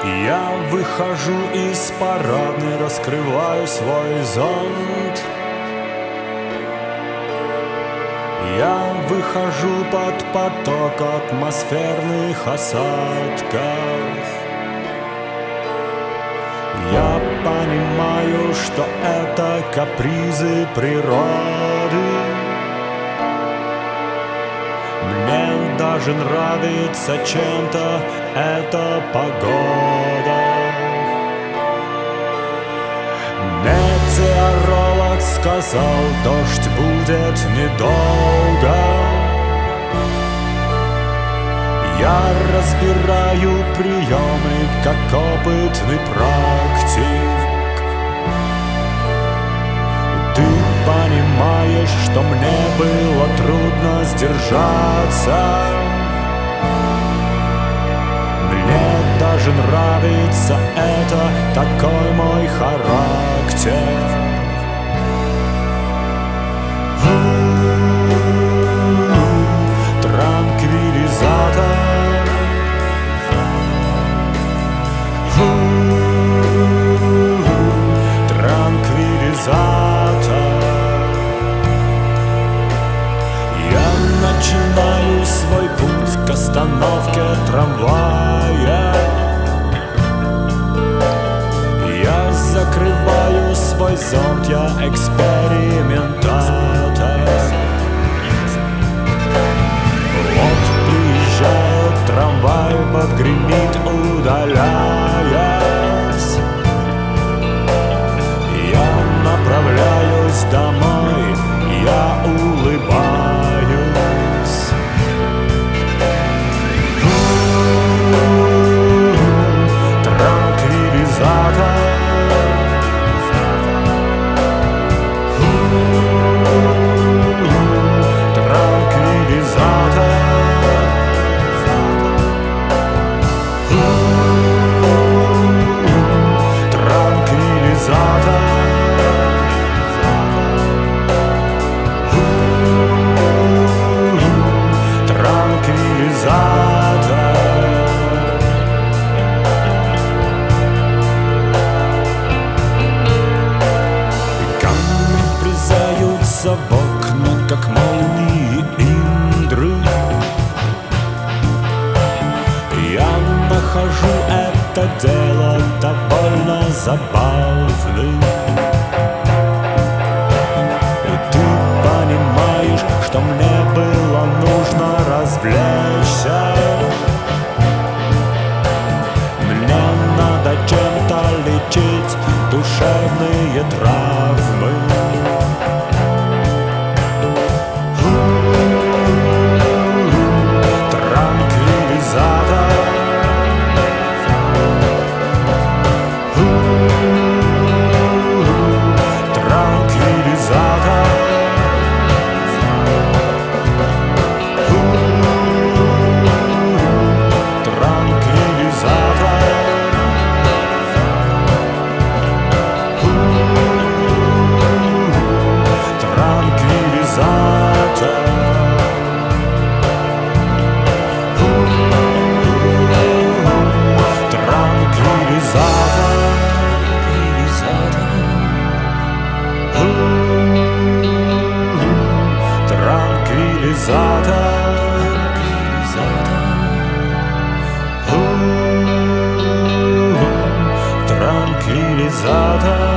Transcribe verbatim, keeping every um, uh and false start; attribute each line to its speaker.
Speaker 1: Я выхожу из парадной, раскрываю свой зонт. Я выхожу под поток атмосферных осадков. Я понимаю, что это капризы природы. Мне даже нравится чем-то эта погода. Метеоролог сказал, дождь будет недолго. Я разбираю приемник, как опытный практик. Ты понимаешь, что мне было трудно сдержаться. Мне даже нравится это, такой мой характер. Транквилизатор. Транквилизатор. Я начинаю свой путь к остановке трамвая. Я закрываю свой зонт, я экспериментатор. Вот приезжает трамвай, подгремит, удаляясь. Я направляюсь домой, я улыбаюсь. Транквилизатор. Транквилизатор. Транквилизатор. Камни врезаются в окна, как молнии Индры. Я нахожу это дело довольно забавным. И ты понимаешь, что мне было нужно развлечься. Мне надо чем-то лечить душевные травмы. Транквилизатор. Транквилизатор. Транквилизатор. Транквилизатор.